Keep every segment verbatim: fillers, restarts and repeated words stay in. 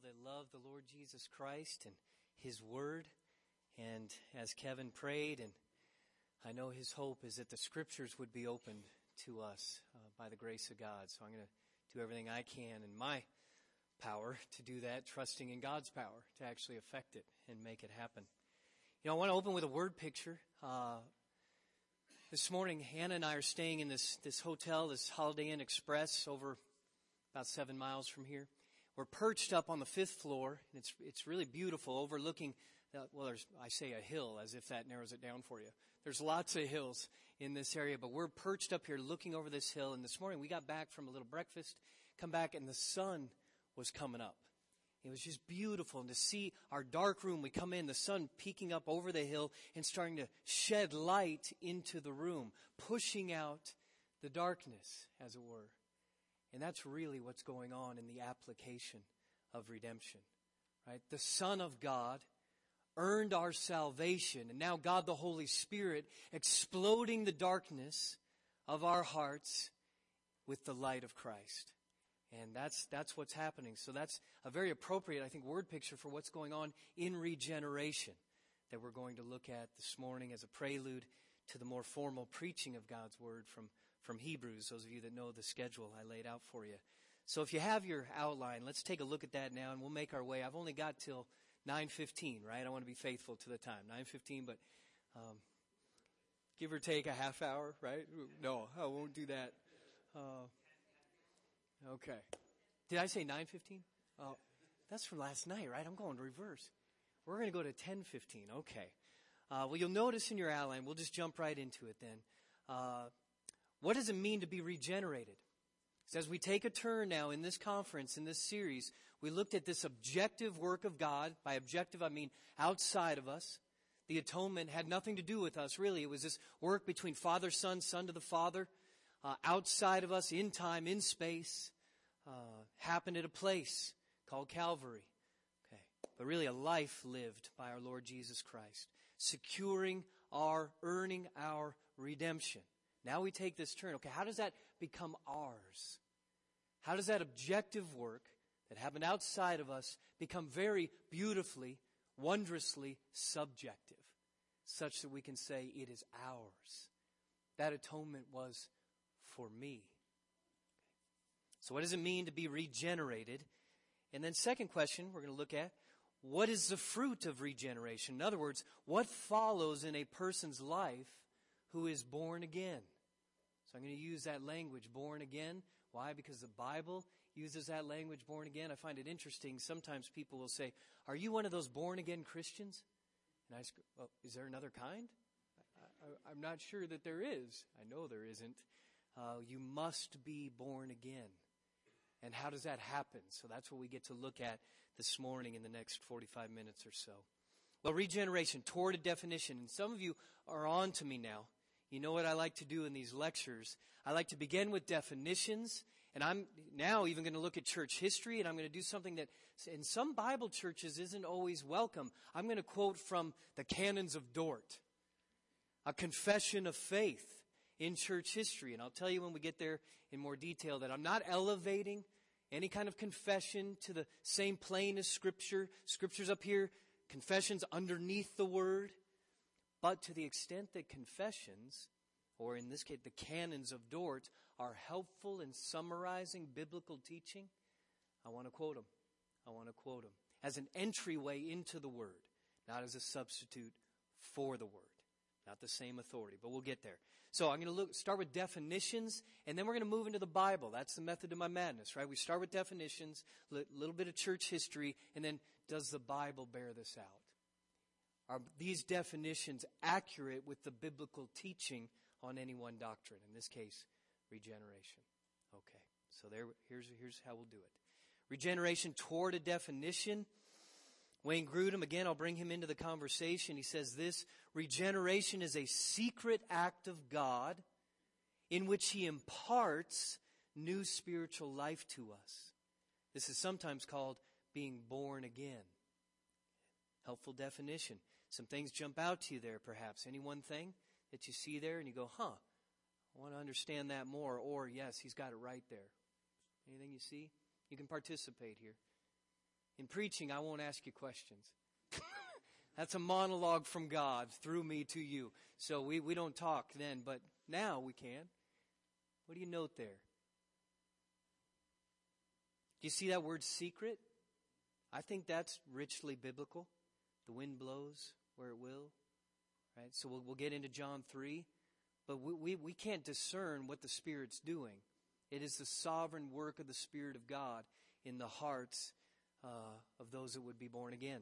that love the Lord Jesus Christ and His Word. And as Kevin prayed, and I know his hope is that the Scriptures would be opened to us uh, by the grace of God. So I'm going to do everything I can in my power to do that, trusting in God's power to actually affect it and make it happen. You know, I want to open with a word picture. Uh, this morning, Hannah and I are staying in this, this hotel, this Holiday Inn Express, over about seven miles from here. We're perched up on the fifth floor, and it's it's really beautiful, overlooking, uh, well, there's, I say a hill, as if that narrows it down for you. There's lots of hills in this area, but we're perched up here looking over this hill, and this morning we got back from a little breakfast, come back, and the sun was coming up. It was just beautiful, and to see our dark room, we come in, the sun peeking up over the hill and starting to shed light into the room, pushing out the darkness, as it were. And that's really what's going on in the application of redemption, right? The Son of God earned our salvation, and now God the Holy Spirit exploding the darkness of our hearts with the light of Christ. And that's that's what's happening. So that's a very appropriate, I think, word picture for what's going on in regeneration that we're going to look at this morning as a prelude to the more formal preaching of God's Word from, from Hebrews, those of you that know the schedule I laid out for you. So if you have your outline, let's take a look at that now, and we'll make our way. I've only got till nine fifteen, right? I want to be faithful to the time. nine fifteen, but um, give or take a half hour, right? No, I won't do that. Uh, okay. Did I say nine fifteen? Oh, that's from last night, right? I'm going reverse. We're going to go to ten fifteen. Okay. Uh, well, you'll notice in your outline, we'll just jump right into it then. Uh, what does it mean to be regenerated? So as we take a turn now in this conference, in this series, we looked at this objective work of God. By objective, I mean outside of us. The atonement had nothing to do with us, really. It was this work between Father, Son, Son to the Father, uh, outside of us, in time, in space, uh, happened at a place called Calvary. Okay. But really a life lived by our Lord Jesus Christ, securing our, earning our redemption. Now we take this turn. Okay, how does that become ours? How does that objective work that happened outside of us become very beautifully, wondrously subjective, such that we can say it is ours? That atonement was for me. Okay. So what does it mean to be regenerated? And then second question we're going to look at, what is the fruit of regeneration? In other words, what follows in a person's life who is born again? So I'm going to use that language, born again. Why? Because the Bible uses that language, born again. I find it interesting. Sometimes people will say, are you one of those born again Christians? And I ask, well, is there another kind? I, I, I'm not sure that there is. I know there isn't. Uh, you must be born again. And how does that happen? So that's what we get to look at this morning in the next forty-five minutes or so. Well, regeneration, toward a definition. And some of you are on to me now. You know what I like to do in these lectures? I like to begin with definitions. And I'm now even going to look at church history. And I'm going to do something that in some Bible churches isn't always welcome. I'm going to quote from the Canons of Dort, a confession of faith in church history. And I'll tell you when we get there in more detail that I'm not elevating any kind of confession to the same plane as Scripture. Scripture's up here, confessions underneath the Word. But to the extent that confessions, or in this case the canons of Dort, are helpful in summarizing biblical teaching, I want to quote them. I want to quote them as an entryway into the Word, not as a substitute for the Word. Not the same authority, but we'll get there. So I'm going to look, start with definitions, and then we're going to move into the Bible. That's the method of my madness, right? We start with definitions, a little bit of church history, and then does the Bible bear this out? Are these definitions accurate with the biblical teaching on any one doctrine? In this case, regeneration. Okay, so there, here's, here's how we'll do it. Regeneration toward a definition. Wayne Grudem, again, I'll bring him into the conversation. He says this, regeneration is a secret act of God in which He imparts new spiritual life to us. This is sometimes called being born again. Helpful definition. Some things jump out to you there, perhaps. Any one thing that you see there and you go, huh, I want to understand that more. Or, yes, he's got it right there. Anything you see? You can participate here. In preaching, I won't ask you questions. That's a monologue from God through me to you. So we, we don't talk then, but now we can. What do you note there? Do you see that word secret? I think that's richly biblical. The wind blows where it will. Right? So we'll, we'll get into John three. But we, we, we can't discern what the Spirit's doing. It is the sovereign work of the Spirit of God in the hearts uh, of those that would be born again.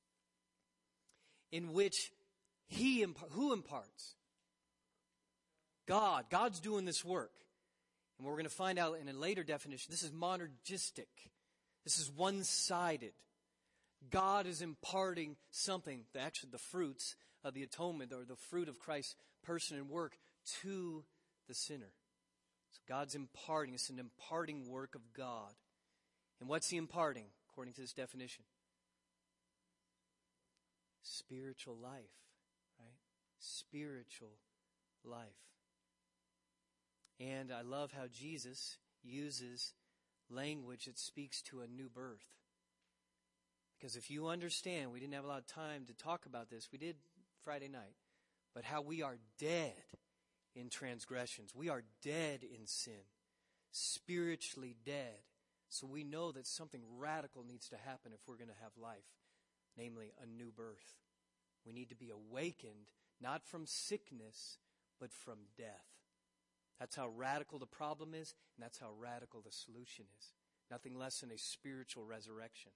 In which He, imp- who imparts? God. God's doing this work. And we're going to find out in a later definition, this is monergistic. This is one-sided. God is imparting something, actually the fruits of the atonement or the fruit of Christ's person and work to the sinner. So God's imparting. It's an imparting work of God. And what's He imparting, according to this definition? Spiritual life, right? Spiritual life. And I love how Jesus uses language that speaks to a new birth. Because if you understand, we didn't have a lot of time to talk about this. We did Friday night. But how we are dead in transgressions. We are dead in sin. Spiritually dead. So we know that something radical needs to happen if we're going to have life. Namely, a new birth. We need to be awakened, not from sickness, but from death. That's how radical the problem is, and that's how radical the solution is. Nothing less than a spiritual resurrection.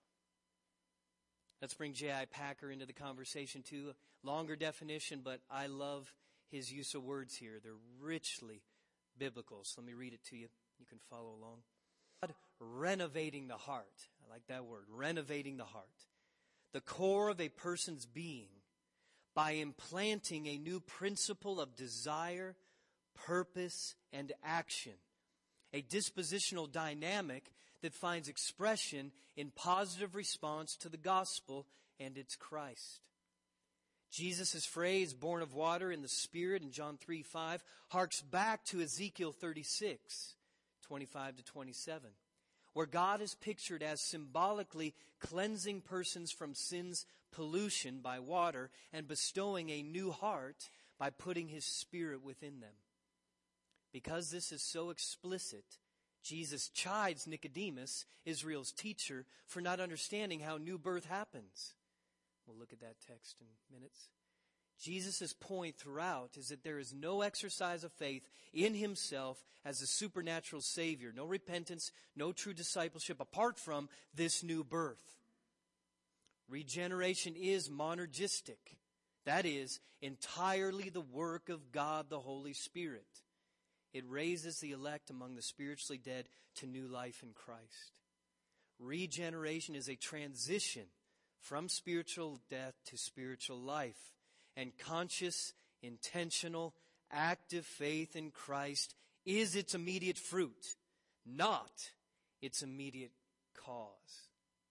Let's bring J I. Packer into the conversation too. Longer definition, but I love his use of words here. They're richly biblical. So let me read it to you. You can follow along. God renovating the heart. I like that word. Renovating the heart. The core of a person's being by implanting a new principle of desire, purpose, and action. A dispositional dynamic that finds expression in positive response to the gospel and its Christ. Jesus' phrase, born of water and the Spirit in John three five, harks back to Ezekiel thirty-six, twenty-five to twenty-seven, where God is pictured as symbolically cleansing persons from sin's pollution by water and bestowing a new heart by putting His Spirit within them. Because this is so explicit, Jesus chides Nicodemus, Israel's teacher, for not understanding how new birth happens. We'll look at that text in minutes. Jesus' point throughout is that there is no exercise of faith in Himself as a supernatural Savior, no repentance, no true discipleship apart from this new birth. Regeneration is monergistic. That is, entirely the work of God the Holy Spirit. It raises the elect among the spiritually dead to new life in Christ. Regeneration is a transition from spiritual death to spiritual life. And conscious, intentional, active faith in Christ is its immediate fruit, not its immediate cause.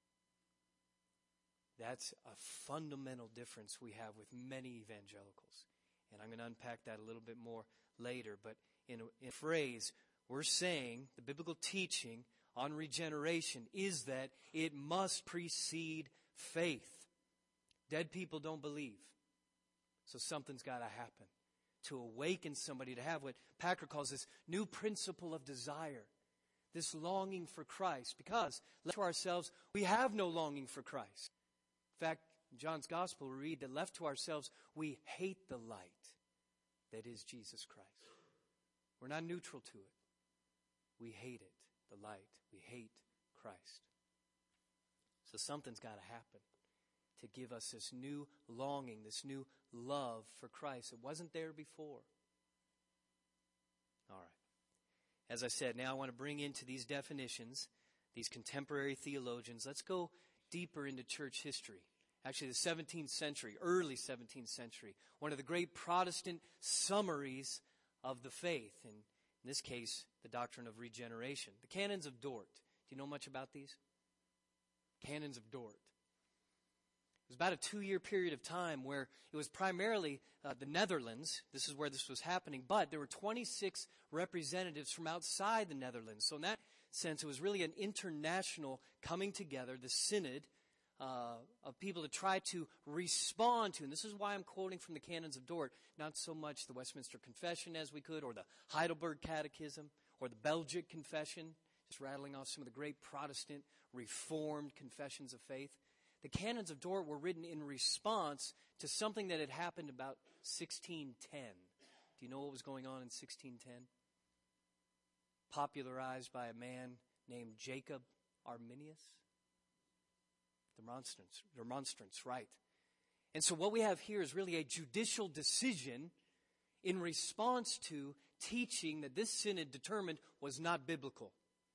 That's a fundamental difference we have with many evangelicals. And I'm going to unpack that a little bit more later. But in a, in a phrase, we're saying the biblical teaching on regeneration is that it must precede faith. Dead people don't believe. So something's got to happen to awaken somebody to have what Packer calls this new principle of desire, this longing for Christ. Because, left to ourselves, we have no longing for Christ. In fact, in John's Gospel, we read that left to ourselves, we hate the light that is Jesus Christ. We're not neutral to it. We hate it, the light. We hate Christ. So something's got to happen to give us this new longing, this new love for Christ. It wasn't there before. All right. As I said, now I want to bring into these definitions, these contemporary theologians. Let's go deeper into church history. Actually, the seventeenth century, early seventeenth century. One of the great Protestant summaries of the faith. And in this case, the doctrine of regeneration. The Canons of Dort. Do you know much about these? Canons of Dort. It was about a two-year period of time where it was primarily uh, the Netherlands. This is where this was happening. But there were twenty-six representatives from outside the Netherlands. So in that sense. It was really an international coming together, the synod, uh, of people to try to respond to. And this is why I'm quoting from the Canons of Dort, not so much the Westminster Confession as we could, or the Heidelberg Catechism, or the Belgic Confession, just rattling off some of the great Protestant Reformed confessions of faith. The Canons of Dort were written in response to something that had happened about sixteen ten. Do you know what was going on in sixteen ten? Popularized by a man named Jacob Arminius. The Remonstrance, Remonstrance, right. And so what we have here is really a judicial decision in response to teaching that this synod determined was not biblical,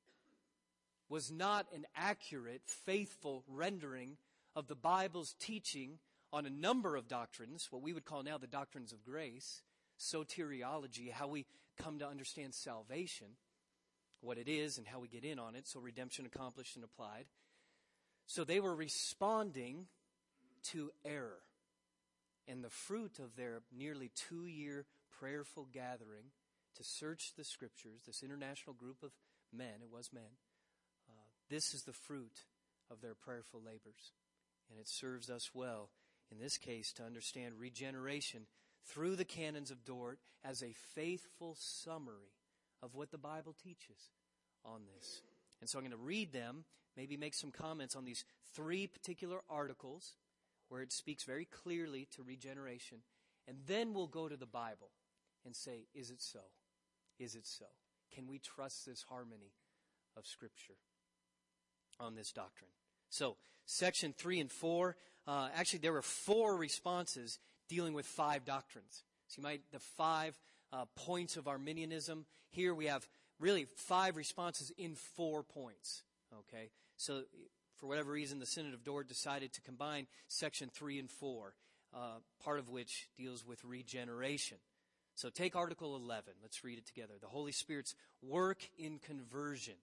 was not an accurate, faithful rendering of the Bible's teaching on a number of doctrines, what we would call now the doctrines of grace, soteriology, how we come to understand salvation, what it is and how we get in on it, so redemption accomplished and applied. So they were responding to error. And the fruit of their nearly two-year prayerful gathering to search the Scriptures, this international group of men, it was men, uh, this is the fruit of their prayerful labors. And it serves us well, in this case, to understand regeneration through the Canons of Dort as a faithful summary of what the Bible teaches on this. And so I'm going to read them, maybe make some comments on these three particular articles where it speaks very clearly to regeneration. And then we'll go to the Bible and say, is it so? Is it so? Can we trust this harmony of Scripture on this doctrine? So, section three and four, uh, actually there were four responses dealing with five doctrines. So you might, the five uh, points of Arminianism. Here we have really five responses in four points. Okay, so for whatever reason, the Synod of Dort decided to combine section three and four, uh, part of which deals with regeneration. So take Article eleven. Let's read it together. The Holy Spirit's work in conversion.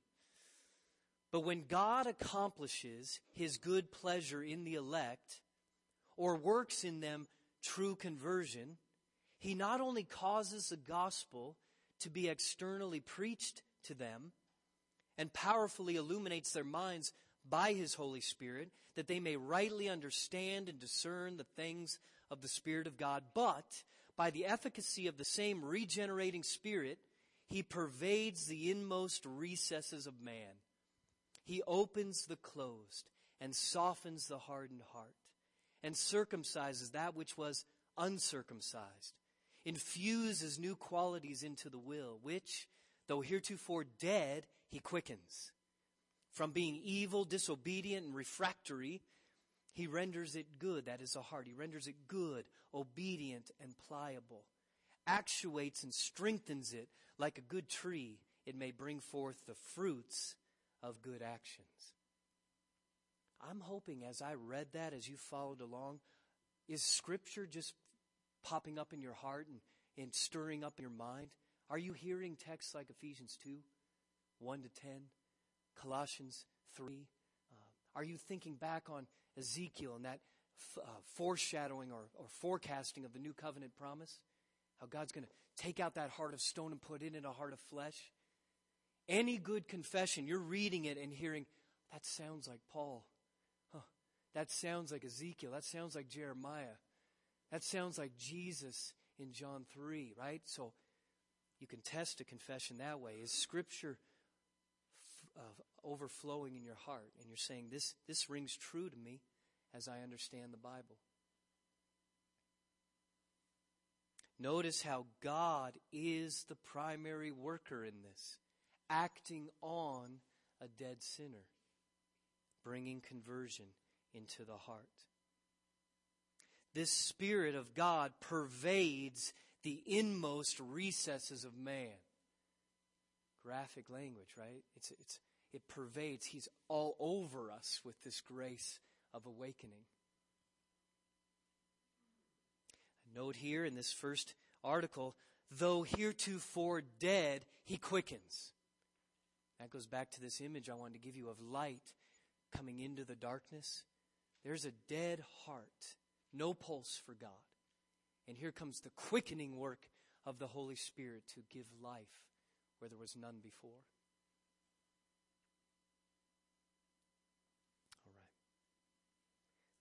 But when God accomplishes His good pleasure in the elect, or works in them true conversion, He not only causes the gospel to be externally preached to them and powerfully illuminates their minds by His Holy Spirit, that they may rightly understand and discern the things of the Spirit of God, but by the efficacy of the same regenerating Spirit, He pervades the inmost recesses of man. He opens the closed and softens the hardened heart and circumcises that which was uncircumcised, infuses new qualities into the will, which, though heretofore dead, He quickens. From being evil, disobedient, and refractory, He renders it good, that is the heart. He renders it good, obedient, and pliable, actuates and strengthens it like a good tree. It may bring forth the fruits of good actions. I'm hoping as I read that, as you followed along, is Scripture just popping up in your heart and, and stirring up your mind? Are you hearing texts like Ephesians two, one to ten, Colossians three? Uh, are you thinking back on Ezekiel and that f- uh, foreshadowing or, or forecasting of the new covenant promise? How God's going to take out that heart of stone and put in it a heart of flesh? Any good confession, you're reading it and hearing, that sounds like Paul. Huh. That sounds like Ezekiel. That sounds like Jeremiah. That sounds like Jesus in John three, right? So you can test a confession that way. Is Scripture f- uh, overflowing in your heart? And you're saying, this, this rings true to me as I understand the Bible. Notice how God is the primary worker in this, acting on a dead sinner, bringing conversion into the heart. This Spirit of God pervades the inmost recesses of man. Graphic language, right? It's, it's, it pervades. He's all over us with this grace of awakening. A note here in this first article, though heretofore dead, He quickens. That goes back to this image I wanted to give you of light coming into the darkness. There's a dead heart, no pulse for God. And here comes the quickening work of the Holy Spirit to give life where there was none before.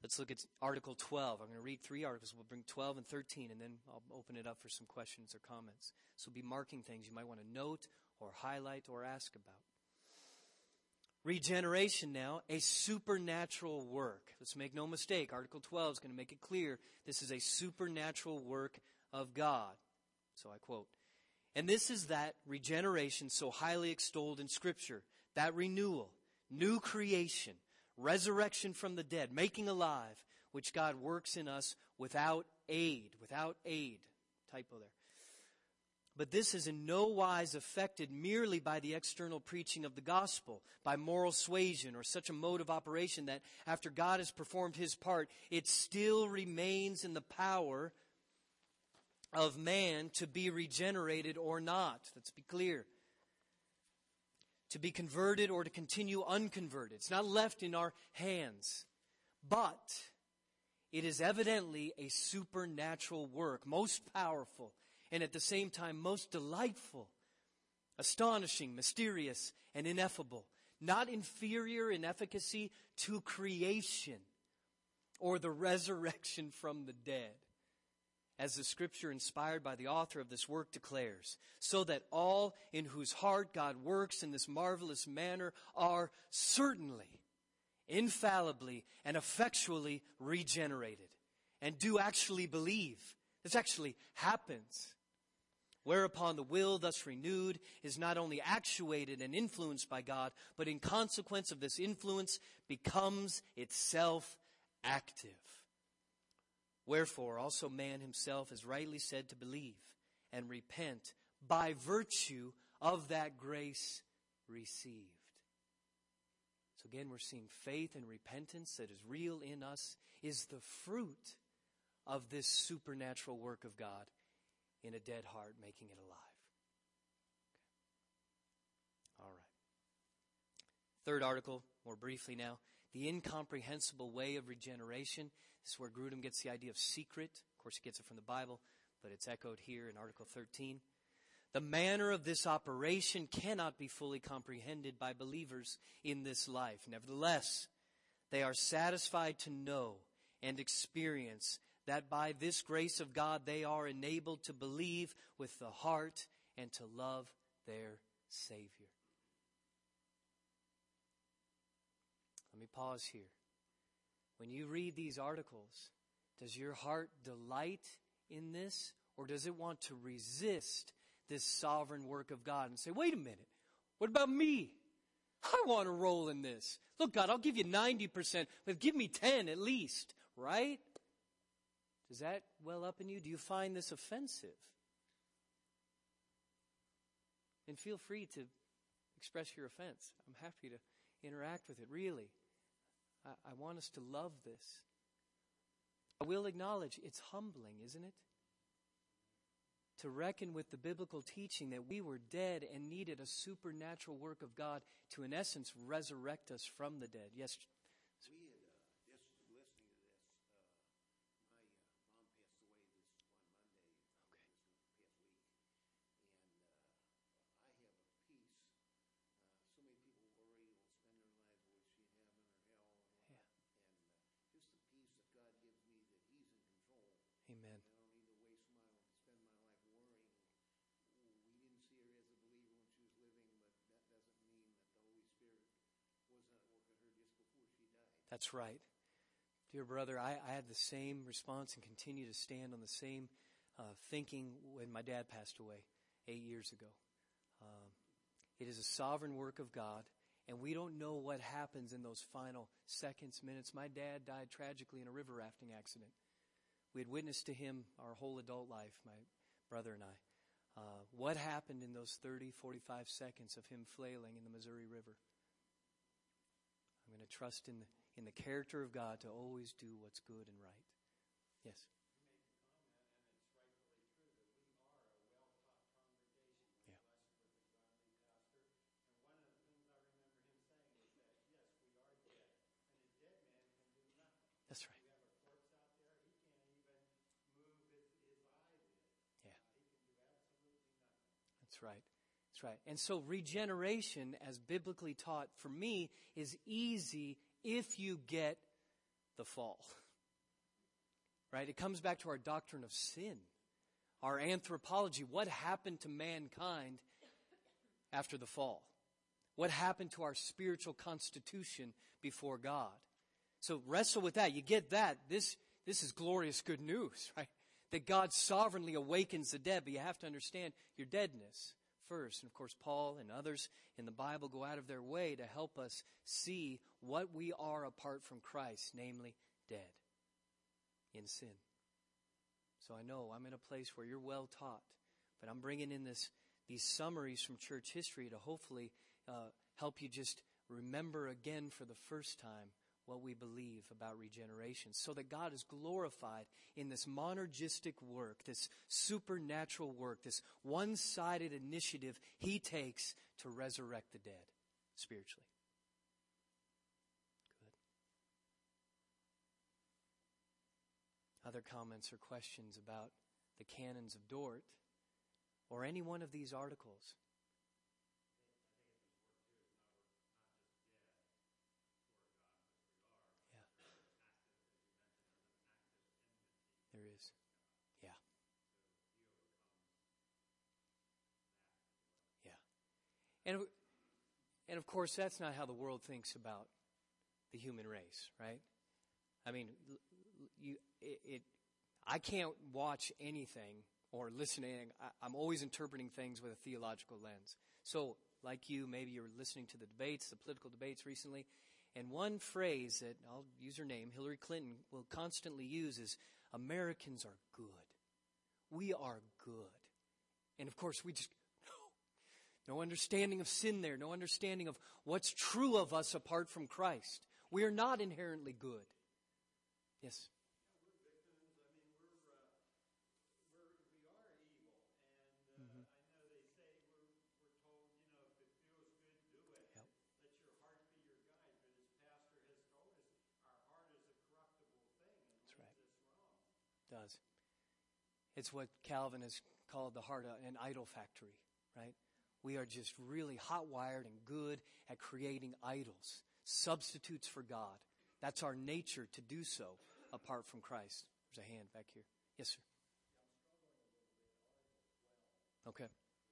Let's look at Article twelve. I'm going to read three articles. We'll bring twelve and thirteen, and then I'll open it up for some questions or comments. So be marking things you might want to note or highlight or ask about. Regeneration now, a supernatural work. Let's make no mistake. Article twelve is going to make it clear this is a supernatural work of God. So I quote, "And this is that regeneration so highly extolled in Scripture, that renewal, new creation, resurrection from the dead, making alive, which God works in us without aid." Without aid. Typo there. "But this is in no wise affected merely by the external preaching of the gospel, by moral suasion or such a mode of operation that after God has performed His part, it still remains in the power of man to be regenerated or not." Let's be clear. To be converted or to continue unconverted. It's not left in our hands. But it is evidently a supernatural work, most powerful, and at the same time most delightful, astonishing, mysterious, and ineffable. Not inferior in efficacy to creation or the resurrection from the dead. As the Scripture inspired by the author of this work declares, so that all in whose heart God works in this marvelous manner are certainly, infallibly, and effectually regenerated, and do actually believe. This actually happens. Whereupon the will thus renewed is not only actuated and influenced by God, but in consequence of this influence becomes itself active. Wherefore also man himself is rightly said to believe and repent by virtue of that grace received. So again, we're seeing faith and repentance that is real in us is the fruit of this supernatural work of God in a dead heart, making it alive. Okay. All right. Third article, more briefly now. The incomprehensible way of regeneration. This is where Grudem gets the idea of secret. Of course, he gets it from the Bible, but it's echoed here in Article thirteen. The manner of this operation cannot be fully comprehended by believers in this life. Nevertheless, they are satisfied to know and experience that by this grace of God they are enabled to believe with the heart and to love their Savior. Let me pause here. When you read these articles, does your heart delight in this, or does it want to resist this sovereign work of God and say, wait a minute, what about me? I want to roll in this. Look, God, I'll give you ninety percent, but give me ten at least, right? Does that well up in you? Do you find this offensive? And feel free to express your offense. I'm happy to interact with it, really. I, I want us to love this. I will acknowledge it's humbling, isn't it? To reckon with the biblical teaching that we were dead and needed a supernatural work of God to, in essence, resurrect us from the dead. Yes. We had, uh, just listening to this, uh, my uh, mom passed away this one Monday, Okay. this past week, and uh, I have a peace. Uh, so many people worry, will spend their lives, will she in heaven or hell, and all Yeah. that. And uh, just the peace that God gives me that He's in control. Amen. I don't need to waste my spend my life worrying. We didn't see her as a believer when she was living, but that doesn't mean that the Holy Spirit wasn't at work in her just before she died. That's right. Dear brother, I, I had the same response and continue to stand on the same uh, thinking when my dad passed away eight years ago. Um, it is a sovereign work of God, and we don't know what happens in those final seconds, minutes. My dad died tragically in a river rafting accident. We had witnessed to him our whole adult life, my brother and I. Uh, what happened in those thirty, forty-five seconds of him flailing in the Missouri River? I'm going to trust in the, in the character of God to always do what's good and right. Yes? That's right. Yeah. That's right. That's right. And so regeneration, as biblically taught for me, is easy if you get the fall. Right? It comes back to our doctrine of sin, our anthropology. What happened to mankind after the fall? What happened to our spiritual constitution before God? So wrestle with that. You get that. This, this is glorious good news, right? That God sovereignly awakens the dead, but you have to understand your deadness first. And of course, Paul and others in the Bible go out of their way to help us see what we are apart from Christ, namely dead in sin. So I know I'm in a place where you're well taught, but I'm bringing in this these summaries from church history to hopefully uh, help you just remember again for the first time what we believe about regeneration, so that God is glorified in this monergistic work, this supernatural work, this one-sided initiative He takes to resurrect the dead spiritually. Good. Other comments or questions about the canons of Dort or any one of these articles? There is. Yeah. Yeah. And, and of course, that's not how the world thinks about the human race, right? I mean, you, it, it I can't watch anything or listen to anything. I, I'm always interpreting things with a theological lens. So, like you, maybe you're listening to the debates, the political debates recently, and one phrase that, I'll use her name, Hillary Clinton, will constantly use is, Americans are good. We are good. And of course, we just, no, no understanding of sin there, no understanding of what's true of us apart from Christ. We are not inherently good. Yes? Does. It's what Calvin has called the heart an idol factory, right? We are just really hot-wired and good at creating idols, substitutes for God. That's our nature to do so apart from Christ. There's a hand back here. Yes, sir. Okay.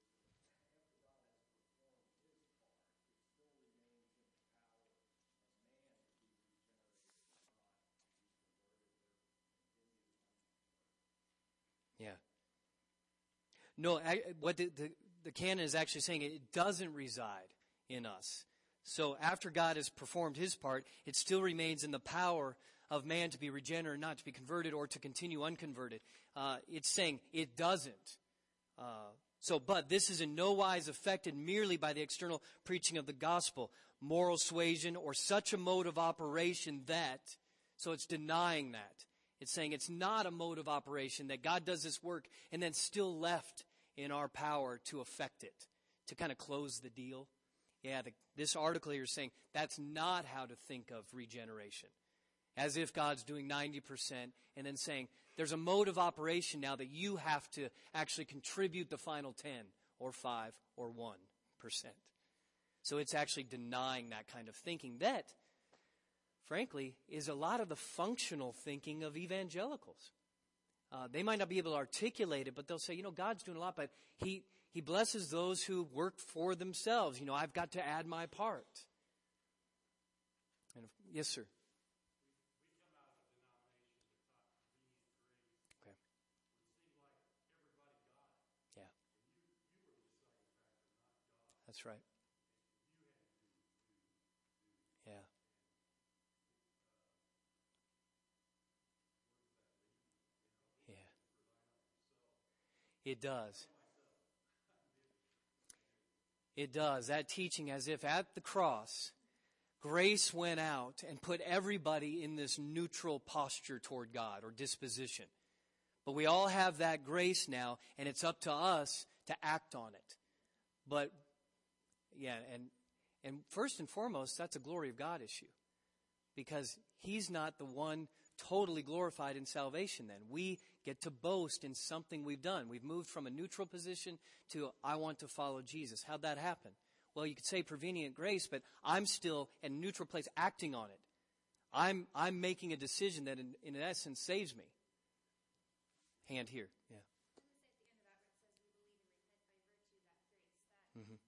Yeah. No, I, what the, the, the canon is actually saying, it doesn't reside in us. So after God has performed His part, it still remains in the power of man to be regenerate, not to be converted, or to continue unconverted. Uh, it's saying it doesn't. Uh, so, but this is in no wise affected merely by the external preaching of the gospel, moral suasion, or such a mode of operation that, so it's denying that. It's saying it's not a mode of operation, that God does this work and then still left in our power to affect it, to kind of close the deal. Yeah, the, this article here is saying that's not how to think of regeneration. As if God's doing ninety percent and then saying there's a mode of operation now that you have to actually contribute the final ten or five or one percent. So it's actually denying that kind of thinking that, frankly, is a lot of the functional thinking of evangelicals. Uh, they might not be able to articulate it, but they'll say, you know, God's doing a lot, but He He blesses those who work for themselves. You know, I've got to add my part. And if, yes, sir. Okay. Yeah. That's right. Yeah. It does. It does. That teaching as if at the cross, grace went out and put everybody in this neutral posture toward God or disposition. But we all have that grace now, and it's up to us to act on it. But, yeah, and and first and foremost, that's a glory of God issue. Because He's not the one totally glorified in salvation then. We get to boast in something we've done. We've moved from a neutral position to, I want to follow Jesus. How'd that happen? Well, you could say prevenient grace, but I'm still in a neutral place acting on it. I'm, I'm making a decision that in, in essence saves me. Hand here. Yeah. Mm-hmm.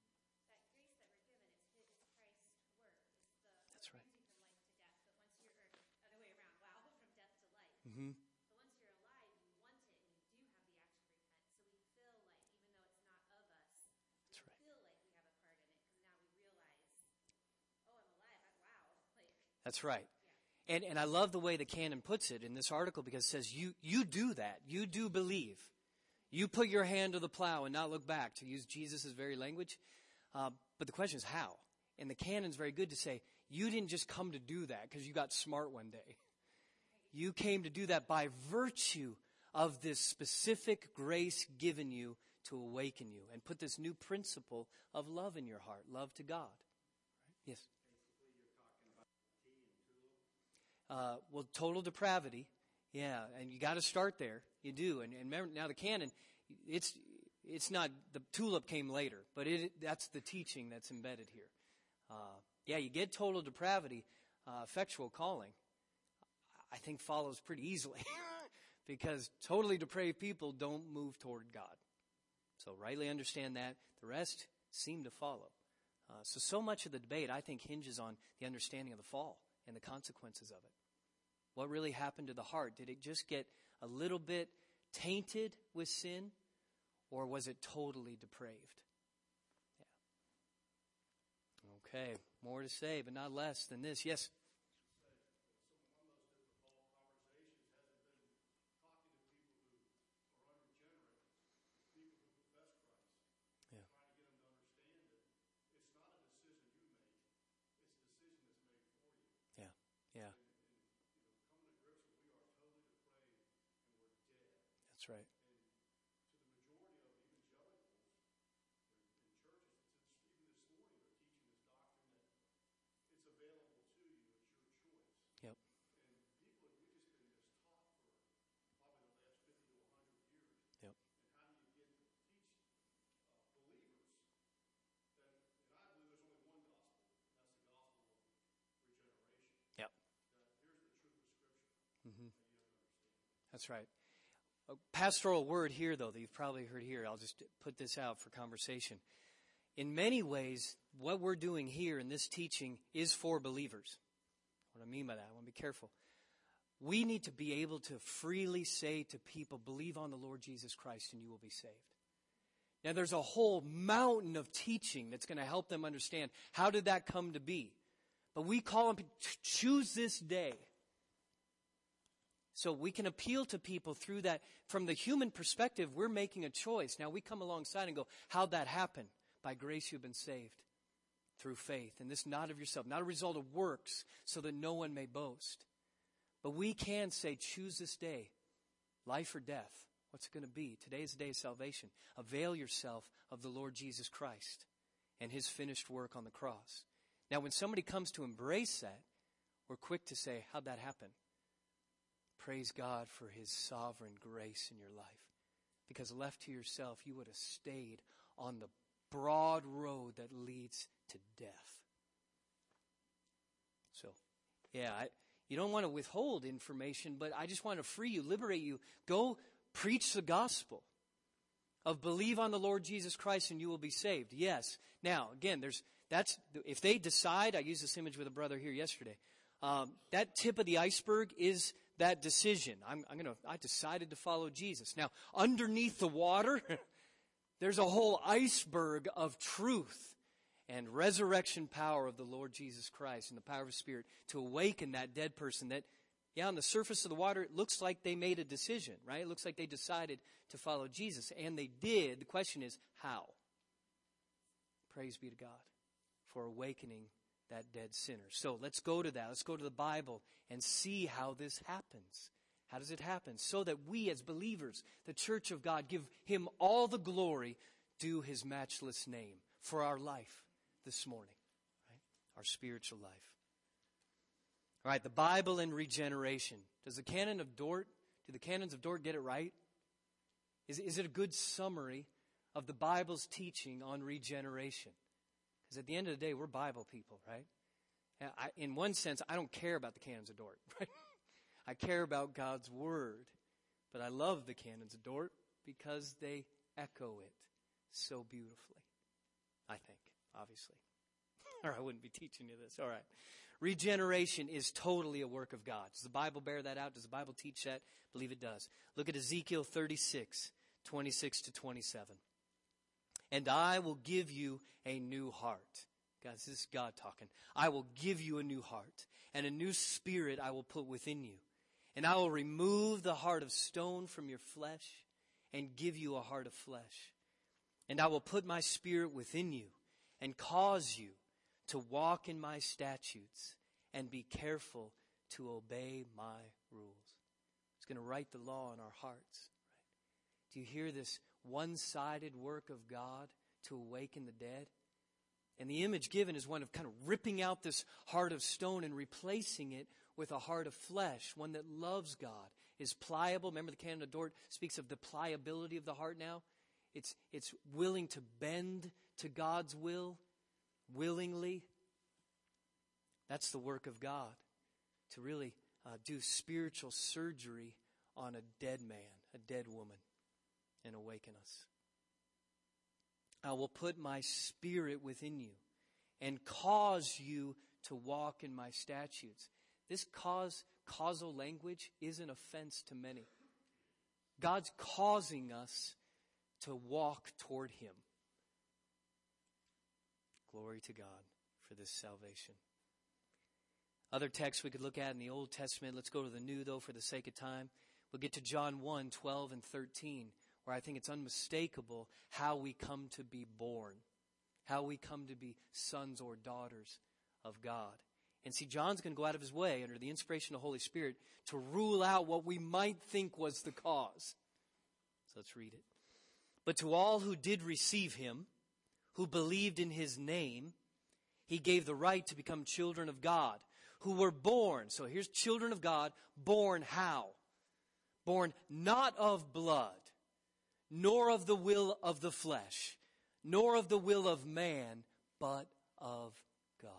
That's right. Mm-hmm. That's right. That's right. And and I love the way the canon puts it in this article, because it says you you do that. You do believe. You put your hand to the plow and not look back, to use Jesus' very language. Uh, but the question is how? And the canon's very good to say, you didn't just come to do that because you got smart one day. You came to do that by virtue of this specific grace given you to awaken you and put this new principle of love in your heart, love to God. Yes? Uh, well, total depravity. Yeah, and you got to start there. You do. And, and remember, now the canon, it's it's not, the tulip came later, but it that's the teaching that's embedded here. Uh, yeah, you get total depravity. Uh, effectual calling, I think, follows pretty easily because totally depraved people don't move toward God. So rightly understand that. The rest seem to follow. Uh, so, so much of the debate, I think, hinges on the understanding of the fall and the consequences of it. What really happened to the heart? Did it just get a little bit tainted with sin, or was it totally depraved? Yeah. Okay, more to say, but not less than this. Yes? Yeah. Yeah. Yeah. That's right. Yep. Yep. Yep. Mm-hmm. That's right. A pastoral word here, though, that you've probably heard here. I'll just put this out for conversation. In many ways, what we're doing here in this teaching is for believers. What I mean by that, I want to be careful. We need to be able to freely say to people, believe on the Lord Jesus Christ and you will be saved. Now, there's a whole mountain of teaching that's going to help them understand how did that come to be. But we call them, choose this day. So we can appeal to people through that. From the human perspective, we're making a choice. Now we come alongside and go, how'd that happen? By grace you've been saved through faith. And this not of yourself, not a result of works, so that no one may boast. But we can say, choose this day, life or death. What's it going to be? Today is the day of salvation. Avail yourself of the Lord Jesus Christ and his finished work on the cross. Now when somebody comes to embrace that, we're quick to say, how'd that happen? Praise God for his sovereign grace in your life. Because left to yourself, you would have stayed on the broad road that leads to death. So, yeah, I, you don't want to withhold information, but I just want to free you, liberate you. Go preach the gospel of believe on the Lord Jesus Christ and you will be saved. Yes. Now, again, there's that's if they decide, I used this image with a brother here yesterday, um, that tip of the iceberg is that decision. I'm, I'm gonna. I decided to follow Jesus. Now, underneath the water, there's a whole iceberg of truth and resurrection power of the Lord Jesus Christ and the power of His Spirit to awaken that dead person. That, yeah, on the surface of the water, it looks like they made a decision, right? It looks like they decided to follow Jesus, and they did. The question is, how? Praise be to God for awakening that dead sinner. So let's go to that. Let's go to the Bible and see how this happens. How does it happen? So that we as believers, the church of God, give Him all the glory due His matchless name for our life this morning, right? Our spiritual life. All right, the Bible and regeneration. Does the canon of Dort, do the canons of Dort get it right? Is, is it a good summary of the Bible's teaching on regeneration? Because at the end of the day, we're Bible people, right? I, in one sense, I don't care about the canons of Dort. Right? I care about God's word. But I love the canons of Dort because they echo it so beautifully. I think, obviously. Or I wouldn't be teaching you this. All right. Regeneration is totally a work of God. Does the Bible bear that out? Does the Bible teach that? I believe it does. Look at Ezekiel thirty-six, twenty-six to twenty-seven. And I will give you a new heart. Guys, this is God talking. I will give you a new heart, and a new spirit I will put within you. And I will remove the heart of stone from your flesh and give you a heart of flesh. And I will put my spirit within you and cause you to walk in my statutes and be careful to obey my rules. He's going to write the law in our hearts. Right? Do you hear this one-sided work of God to awaken the dead? And the image given is one of kind of ripping out this heart of stone and replacing it with a heart of flesh, one that loves God, is pliable. Remember the Canon of Dort speaks of the pliability of the heart now? It's, it's willing to bend to God's will willingly. That's the work of God, to really uh, do spiritual surgery on a dead man, a dead woman, and awaken us. I will put my spirit within you and cause you to walk in my statutes. This cause, causal language is an offense to many. God's causing us to walk toward Him. Glory to God for this salvation. Other texts we could look at in the Old Testament. Let's go to the New, though, for the sake of time. We'll get to John one, twelve and thirteen, where I think it's unmistakable how we come to be born, how we come to be sons or daughters of God. And see, John's going to go out of his way under the inspiration of the Holy Spirit to rule out what we might think was the cause. So let's read it. But to all who did receive Him, who believed in His name, He gave the right to become children of God, who were born. So here's children of God, born how? Born not of blood, nor of the will of the flesh, nor of the will of man, but of God.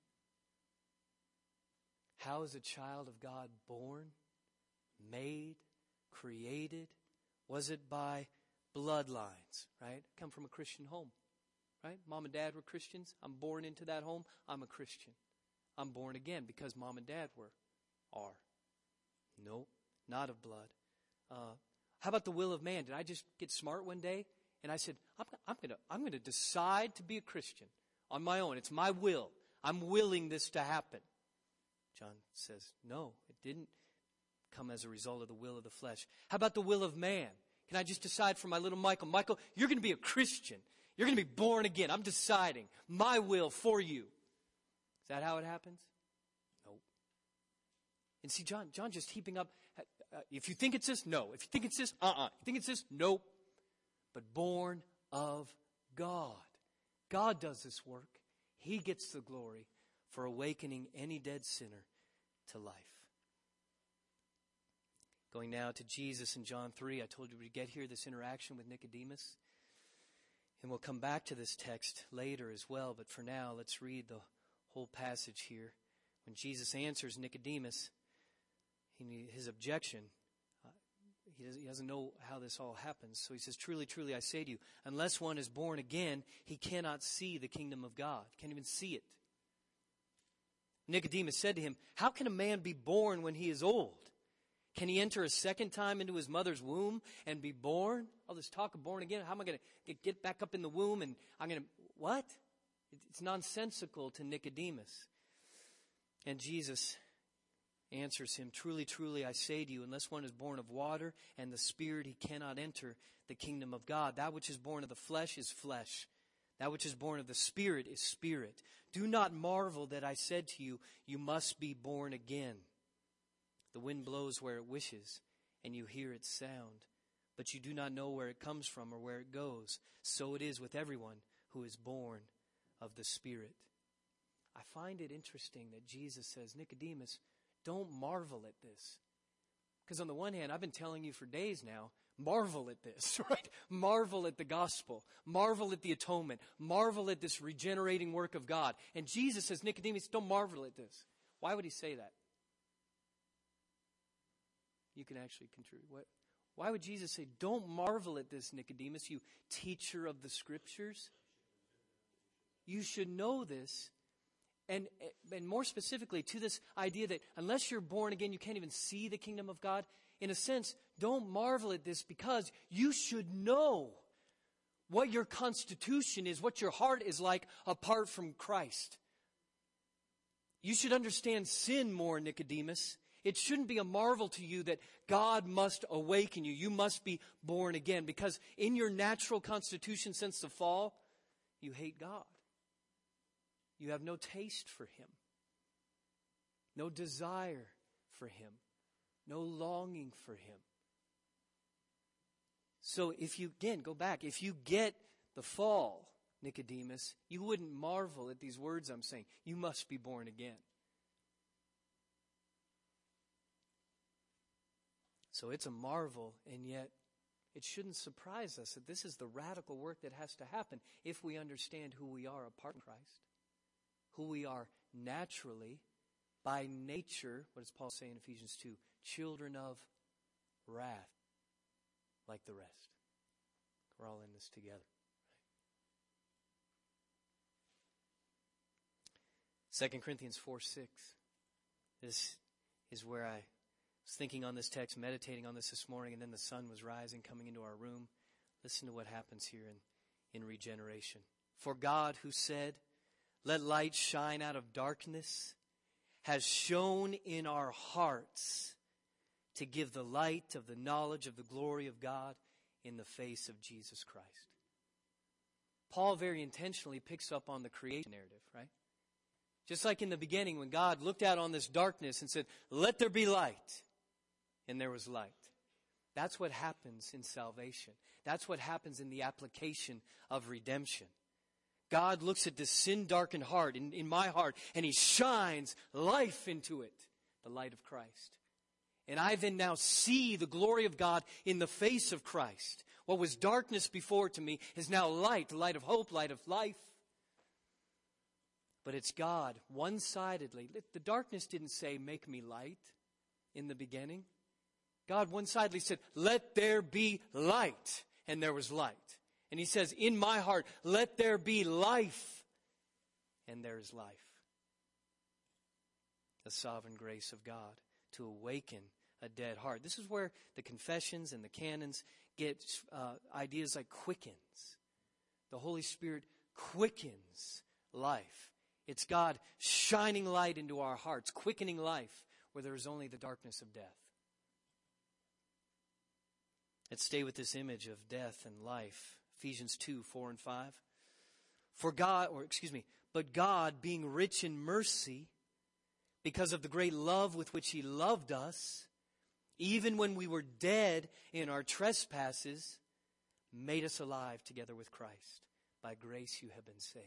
How is a child of God born, made, created? Was it by bloodlines, right? Come from a Christian home, right? Mom and dad were Christians. I'm born into that home. I'm a Christian. I'm born again because mom and dad were, are. No, not of blood. Uh, how about the will of man? Did I just get smart one day and I said, I'm, I'm going to I'm going to decide to be a Christian on my own. It's my will. I'm willing this to happen. John says, no, it didn't come as a result of the will of the flesh. How about the will of man? Can I just decide for my little Michael, Michael, you're going to be a Christian. You're going to be born again. I'm deciding my will for you. Is that how it happens? No. And see, John, John just heaping up, uh, if you think it's this, no. If you think it's this, uh-uh. You think it's this, nope. But born of God. God does this work. He gets the glory for awakening any dead sinner to life. Going now to Jesus in John three, I told you we'd get here, this interaction with Nicodemus. And we'll come back to this text later as well, but for now, let's read the whole passage here. When Jesus answers Nicodemus, he, his objection, uh, he, doesn't, he doesn't know how this all happens. So he says, truly, truly, I say to you, unless one is born again, he cannot see the kingdom of God. Can't even see it. Nicodemus said to him, how can a man be born when he is old? Can he enter a second time into his mother's womb and be born? All this talk of born again, how am I going to get back up in the womb and I'm going to, what? It's nonsensical to Nicodemus. And Jesus answers him, truly, truly, I say to you, unless one is born of water and the Spirit, he cannot enter the kingdom of God. That which is born of the flesh is flesh. That which is born of the Spirit is spirit. Do not marvel that I said to you, you must be born again. The wind blows where it wishes, and you hear its sound, but you do not know where it comes from or where it goes. So it is with everyone who is born of the Spirit. I find it interesting that Jesus says, Nicodemus, don't marvel at this. Because on the one hand, I've been telling you for days now, Marvel at this, right? Marvel at the gospel. Marvel at the atonement. Marvel at this regenerating work of God. And Jesus says, Nicodemus, don't marvel at this. Why would he say that? You can actually contribute. What? Why would Jesus say, don't marvel at this, Nicodemus, you teacher of the Scriptures? You should know this. And, and more specifically to this idea that unless you're born again, you can't even see the kingdom of God. In a sense, don't marvel at this because you should know what your constitution is, what your heart is like apart from Christ. You should understand sin more, Nicodemus. It shouldn't be a marvel to you that God must awaken you. You must be born again because in your natural constitution since the fall, you hate God. You have no taste for Him, no desire for Him, no longing for Him. So if you, again, go back, if you get the fall, Nicodemus, you wouldn't marvel at these words I'm saying. You must be born again. So it's a marvel, and yet it shouldn't surprise us that this is the radical work that has to happen if we understand who we are apart from Christ. Who we are naturally, by nature, what does Paul say in Ephesians two? Children of wrath, like the rest. We're all in this together. Second Corinthians four six. This is where I was thinking on this text, meditating on this this morning, and then the sun was rising, coming into our room. Listen to what happens here in, in regeneration. For God, who said, let light shine out of darkness, has shone in our hearts to give the light of the knowledge of the glory of God in the face of Jesus Christ. Paul very intentionally picks up on the creation narrative, right? Just like in the beginning when God looked out on this darkness and said, let there be light. And there was light. That's what happens in salvation. That's what happens in the application of redemption. God looks at this sin-darkened heart, in, in my heart, and He shines life into it, the light of Christ. And I then now see the glory of God in the face of Christ. What was darkness before to me is now light, the light of hope, light of life. But it's God, one-sidedly. The darkness didn't say, make me light in the beginning. God one-sidedly said, let there be light. And there was light. And He says, in my heart, let there be life. And there is life. The sovereign grace of God to awaken a dead heart. This is where the confessions and the canons get uh, ideas like quickens. The Holy Spirit quickens life. It's God shining light into our hearts, quickening life where there is only the darkness of death. Let's stay with this image of death and life. Ephesians two, four and five. For God, or excuse me, but God, being rich in mercy, because of the great love with which He loved us, even when we were dead in our trespasses, made us alive together with Christ. By grace you have been saved.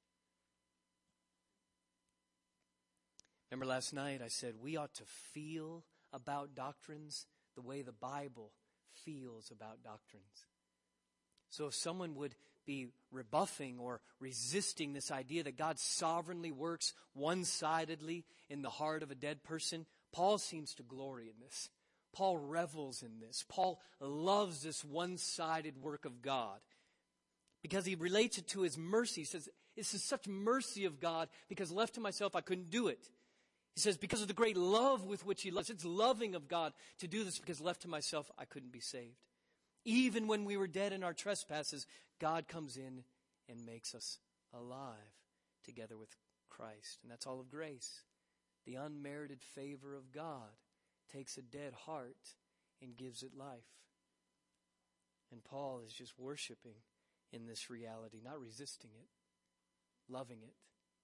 Remember last night I said we ought to feel about doctrines the way the Bible feels about doctrines. So if someone would be rebuffing or resisting this idea that God sovereignly works one-sidedly in the heart of a dead person, Paul seems to glory in this. Paul revels in this. Paul loves this one-sided work of God because he relates it to His mercy. He says, this is such mercy of God because left to myself I couldn't do it. He says, because of the great love with which He loves. It's loving of God to do this because left to myself I couldn't be saved. Even when we were dead in our trespasses, God comes in and makes us alive together with Christ. And that's all of grace. The unmerited favor of God takes a dead heart and gives it life. And Paul is just worshiping in this reality, not resisting it, loving it.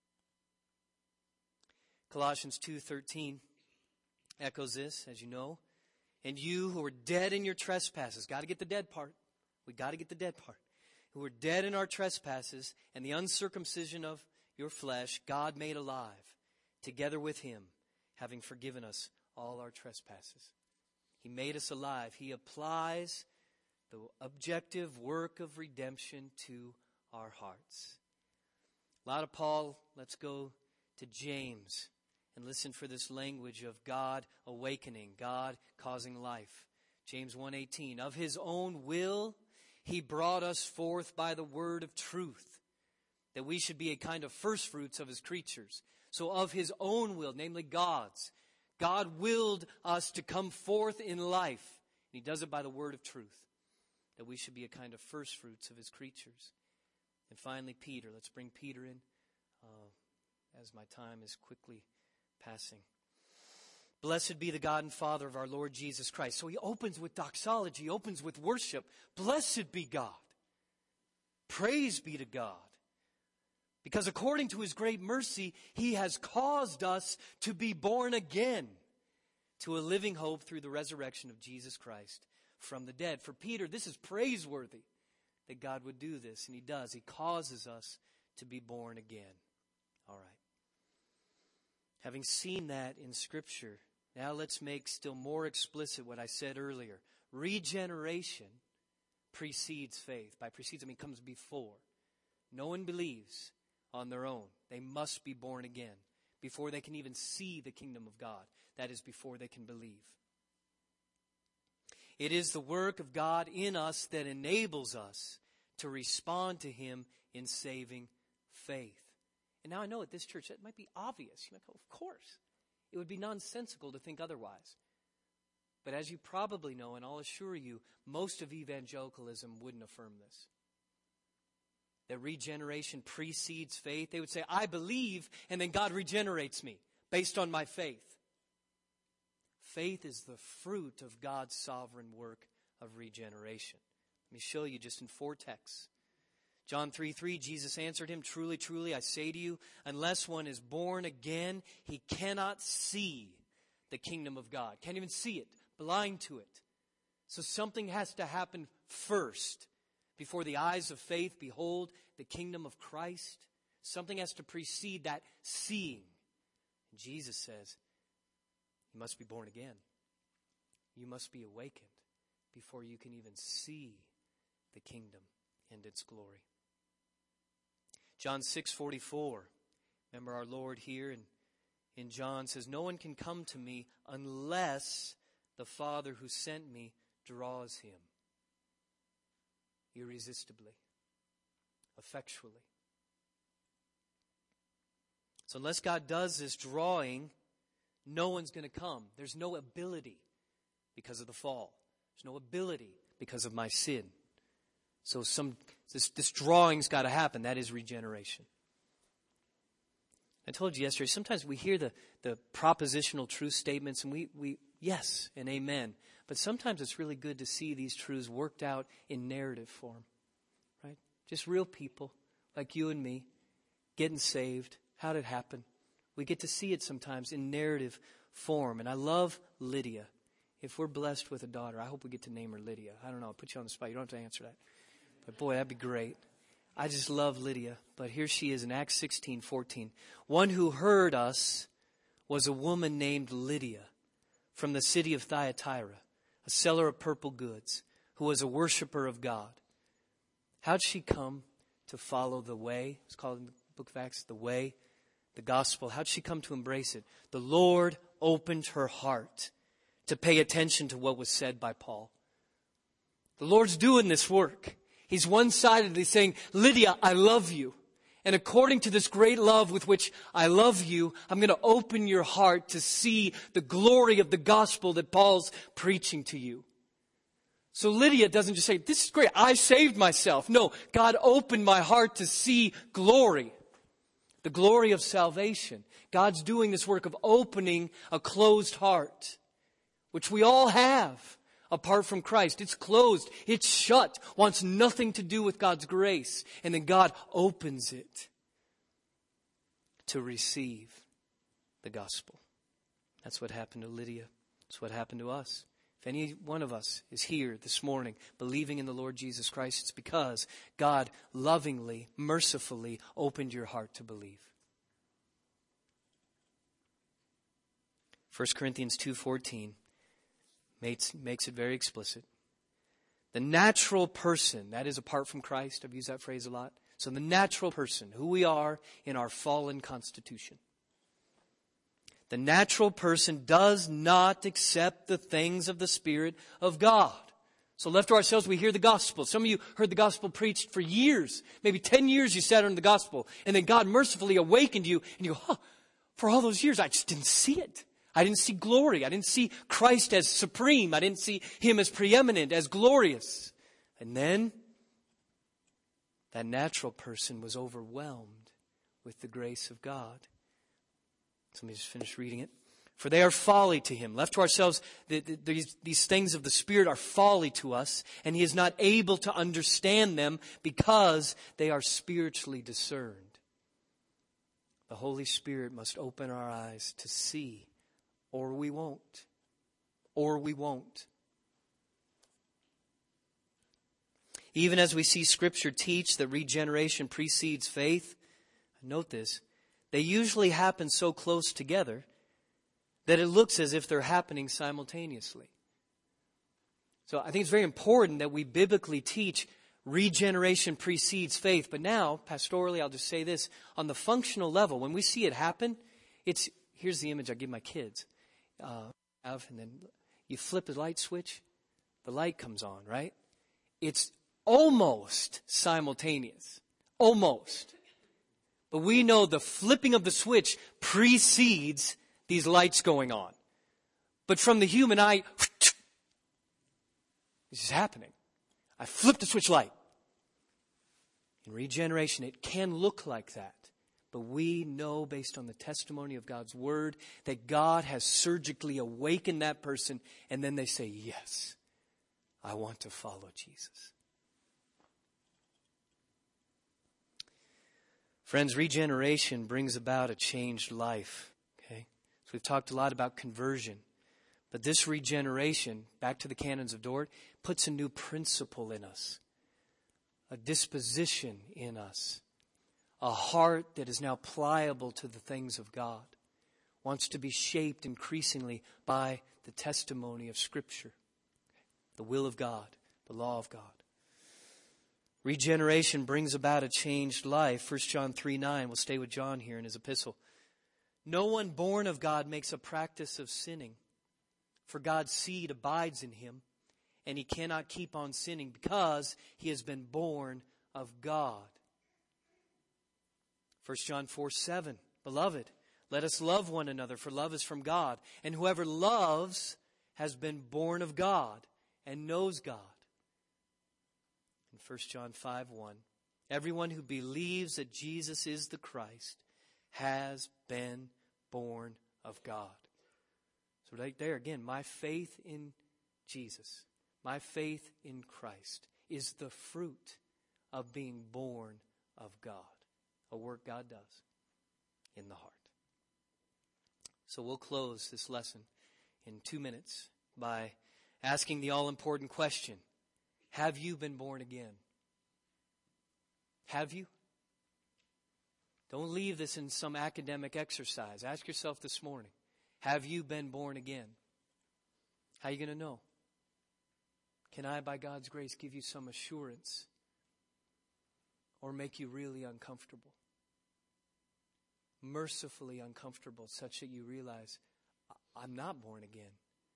Colossians two thirteen echoes this, as you know. And you who were dead in your trespasses, got to get the dead part. We got to get the dead part. Who were dead in our trespasses and the uncircumcision of your flesh, God made alive together with Him, having forgiven us all our trespasses. He made us alive. He applies the objective work of redemption to our hearts. A lot of Paul, let's go to James and listen for this language of God awakening, God causing life. James one eighteen, of his own will he brought us forth by the word of truth, that we should be a kind of first fruits of his creatures. So of his own will, namely God's, God willed us to come forth in life. And he does it by the word of truth, that we should be a kind of first fruits of his creatures. And finally, Peter. Let's bring Peter in uh, as my time is quickly passing. Blessed be the God and Father of our Lord Jesus Christ. So he opens with doxology, he opens with worship. Blessed be God. Praise be to God. Because according to his great mercy, he has caused us to be born again to a living hope through the resurrection of Jesus Christ from the dead. For Peter, this is praiseworthy that God would do this, and he does. He causes us to be born again. All right. Having seen that in Scripture, now let's make still more explicit what I said earlier. Regeneration precedes faith. By precedes, I mean comes before. No one believes on their own. They must be born again before they can even see the kingdom of God. That is, before they can believe. It is the work of God in us that enables us to respond to him in saving faith. And now I know at this church that might be obvious. You might go, of course. It would be nonsensical to think otherwise. But as you probably know, and I'll assure you, most of evangelicalism wouldn't affirm this. That regeneration precedes faith. They would say, I believe, and then God regenerates me based on my faith. Faith is the fruit of God's sovereign work of regeneration. Let me show you just in four texts. John three three, Jesus answered him, truly, truly, I say to you, unless one is born again, he cannot see the kingdom of God. Can't even see it, blind to it. So something has to happen first before the eyes of faith behold the kingdom of Christ. Something has to precede that seeing. And Jesus says, you must be born again. You must be awakened before you can even see the kingdom and its glory. John six forty-four. Remember our Lord here in, in John says, no one can come to me unless the Father who sent me draws him. Irresistibly. Effectually. So unless God does this drawing, no one's going to come. There's no ability because of the fall. There's no ability because of my sin. So some this, this drawing's got to happen. That is regeneration. I told you yesterday, sometimes we hear the, the propositional truth statements and we, we, yes and amen. But sometimes it's really good to see these truths worked out in narrative form. Right? Just real people like you and me getting saved. How did it happen? We get to see it sometimes in narrative form. And I love Lydia. If we're blessed with a daughter, I hope we get to name her Lydia. I don't know. I'll put you on the spot. You don't have to answer that. But boy, that'd be great. I just love Lydia. But here she is in Acts sixteen fourteen. One who heard us was a woman named Lydia from the city of Thyatira, a seller of purple goods, who was a worshiper of God. How'd she come to follow the way? It's called in the book of Acts, the way, the gospel. How'd she come to embrace it? The Lord opened her heart to pay attention to what was said by Paul. The Lord's doing this work. He's one-sidedly saying, Lydia, I love you. And according to this great love with which I love you, I'm going to open your heart to see the glory of the gospel that Paul's preaching to you. So Lydia doesn't just say, this is great, I saved myself. No, God opened my heart to see glory. The glory of salvation. God's doing this work of opening a closed heart, which we all have. Apart from Christ, it's closed, it's shut, wants nothing to do with God's grace. And then God opens it to receive the gospel. That's what happened to Lydia. That's what happened to us. If any one of us is here this morning believing in the Lord Jesus Christ, it's because God lovingly, mercifully opened your heart to believe. First Corinthians two fourteen. Makes, makes it very explicit. The natural person, that is apart from Christ. I've used that phrase a lot. So the natural person, who we are in our fallen constitution. The natural person does not accept the things of the Spirit of God. So left to ourselves, we hear the gospel. Some of you heard the gospel preached for years. Maybe ten years you sat under the gospel. And then God mercifully awakened you. And you go, huh, for all those years, I just didn't see it. I didn't see glory. I didn't see Christ as supreme. I didn't see Him as preeminent, as glorious. And then that natural person was overwhelmed with the grace of God. So let me just finish reading it. For they are folly to him. Left to ourselves, the, the, these, these things of the Spirit are folly to us, and he is not able to understand them because they are spiritually discerned. The Holy Spirit must open our eyes to see, or we won't. Or we won't. Even as we see Scripture teach that regeneration precedes faith, note this, they usually happen so close together that it looks as if they're happening simultaneously. So I think it's very important that we biblically teach regeneration precedes faith. But now, pastorally, I'll just say this. On the functional level, when we see it happen, it's, here's the image I give my kids. Uh, have, and then you flip the light switch, the light comes on, right? It's almost simultaneous. Almost. But we know the flipping of the switch precedes these lights going on. But from the human eye, this is happening. I flipped the switch light. In regeneration, it can look like that. But we know, based on the testimony of God's Word, that God has surgically awakened that person, and then they say, yes, I want to follow Jesus. Friends, regeneration brings about a changed life. Okay? So we've talked a lot about conversion. But this regeneration, back to the canons of Dort, puts a new principle in us. A disposition in us. A heart that is now pliable to the things of God. Wants to be shaped increasingly by the testimony of Scripture. The will of God. The law of God. Regeneration brings about a changed life. First John three nine. We'll stay with John here in his epistle. No one born of God makes a practice of sinning. For God's seed abides in him. And he cannot keep on sinning because he has been born of God. First John four seven. Beloved, let us love one another, for love is from God. And whoever loves has been born of God and knows God. In First John five one, everyone who believes that Jesus is the Christ has been born of God. So right there again, my faith in Jesus, my faith in Christ is the fruit of being born of God. A work God does in the heart. So we'll close this lesson in two minutes by asking the all-important question. Have you been born again? Have you? Don't leave this in some academic exercise. Ask yourself this morning. Have you been born again? How are you going to know? Can I, by God's grace, give you some assurance or make you really uncomfortable? Mercifully uncomfortable, such that you realize, I'm not born again.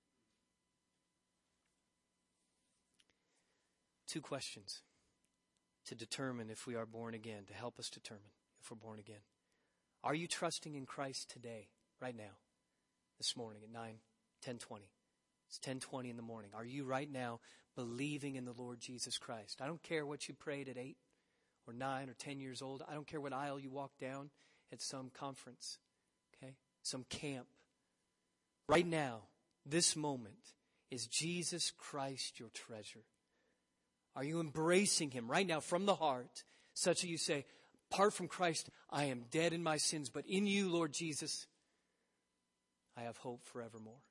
Two questions to determine if we are born again, to help us determine if we're born again. Are you trusting in Christ today, right now, this morning at nine, ten twenty? It's ten twenty in the morning. Are you right now believing in the Lord Jesus Christ? I don't care what you prayed at eight or nine or ten years old. I don't care what aisle you walked down at some conference, okay, some camp. Right now, this moment, is Jesus Christ your treasure? Are you embracing Him right now from the heart, such that you say, apart from Christ, I am dead in my sins, but in you, Lord Jesus, I have hope forevermore?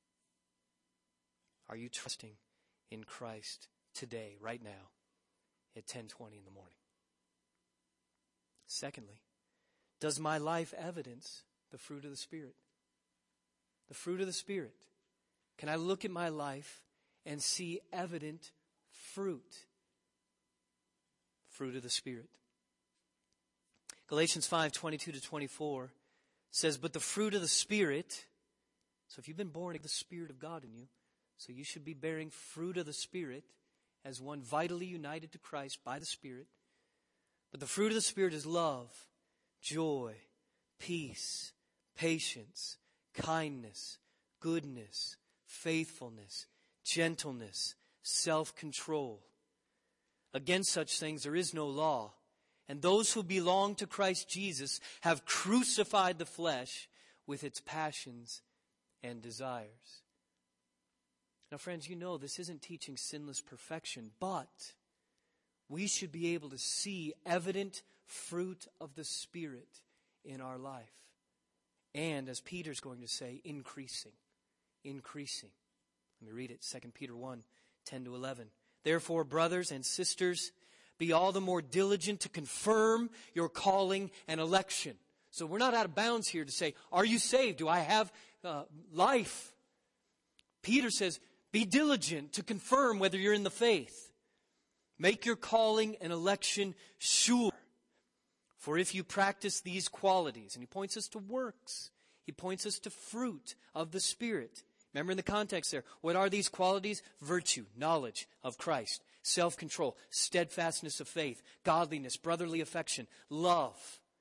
Are you trusting in Christ today, right now, at ten twenty in the morning? Secondly, does my life evidence the fruit of the Spirit? The fruit of the Spirit. Can I look at my life and see evident fruit. Fruit of the Spirit. Galatians five, twenty-two to twenty-four says, but the fruit of the Spirit, so if you've been born of the Spirit of God in you, so you should be bearing fruit of the Spirit as one vitally united to Christ by the Spirit. But the fruit of the Spirit is love, joy, peace, patience, kindness, goodness, faithfulness, gentleness, self-control. Against such things there is no law. And those who belong to Christ Jesus have crucified the flesh with its passions and desires. Now, friends, you know this isn't teaching sinless perfection, but we should be able to see evident fruit of the Spirit in our life. And, as Peter's going to say, increasing. Increasing. Let me read it, Second Peter one, ten to eleven. Therefore, brothers and sisters, be all the more diligent to confirm your calling and election. So we're not out of bounds here to say, are you saved? Do I have uh, life? Peter says, be diligent to confirm whether you're in the faith. Make your calling and election sure. For if you practice these qualities, and he points us to works, he points us to fruit of the Spirit. Remember in the context there, what are these qualities? Virtue, knowledge of Christ, self-control, steadfastness of faith, godliness, brotherly affection, love.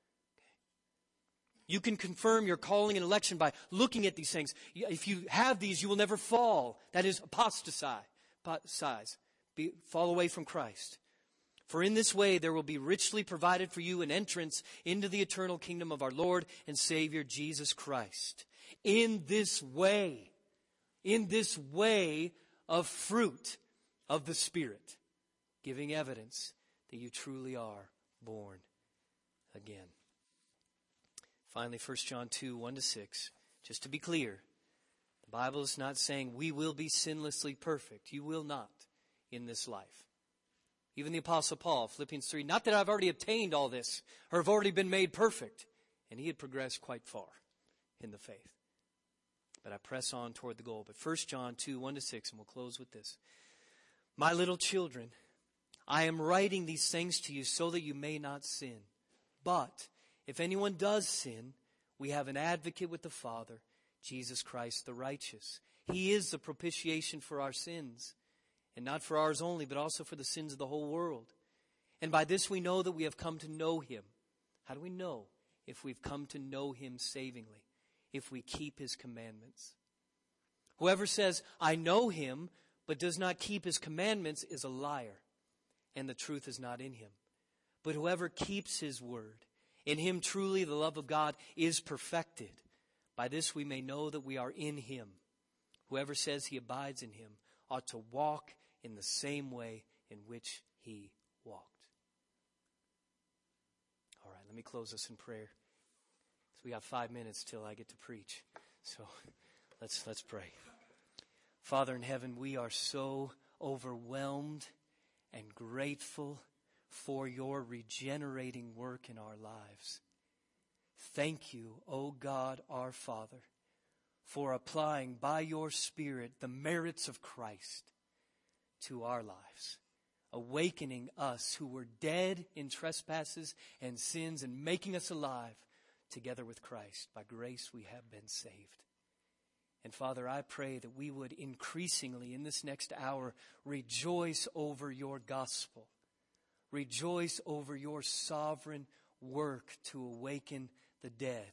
You can confirm your calling and election by looking at these things. If you have these, you will never fall. That is apostatize, apostatize, be, fall away from Christ. For in this way there will be richly provided for you an entrance into the eternal kingdom of our Lord and Savior Jesus Christ. In this way, in this way of fruit of the Spirit, giving evidence that you truly are born again. Finally, First John two, one to six. Just to be clear, the Bible is not saying we will be sinlessly perfect. You will not in this life. Even the Apostle Paul, Philippians three, not that I've already obtained all this or have already been made perfect. And he had progressed quite far in the faith. But I press on toward the goal. But First John two, one to six, and we'll close with this. My little children, I am writing these things to you so that you may not sin. But if anyone does sin, we have an advocate with the Father, Jesus Christ the righteous. He is the propitiation for our sins. And not for ours only, but also for the sins of the whole world. And by this we know that we have come to know Him. How do we know? If we've come to know Him savingly. If we keep His commandments. Whoever says, I know Him, but does not keep His commandments is a liar. And the truth is not in him. But whoever keeps His word, in him truly the love of God is perfected. By this we may know that we are in Him. Whoever says he abides in Him ought to walk in the same way in which He walked. All right, let me close this in prayer. So we got five minutes till I get to preach. So let's let's pray. Father in heaven, we are so overwhelmed and grateful for your regenerating work in our lives. Thank you, O God, our Father, for applying by your Spirit the merits of Christ to our lives, awakening us who were dead in trespasses and sins and making us alive together with Christ. By grace we have been saved. And Father, I pray that we would increasingly in this next hour rejoice over your gospel, rejoice over your sovereign work to awaken the dead.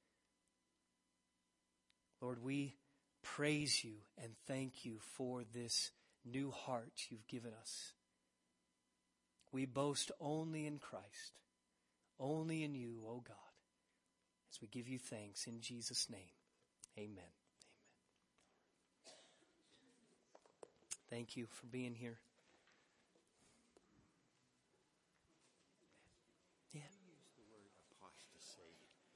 Lord, we praise you and thank you for this new heart you've given us. We boast only in Christ, only in you, O God, as we give you thanks in Jesus' name. Amen. Amen. Thank you for being here.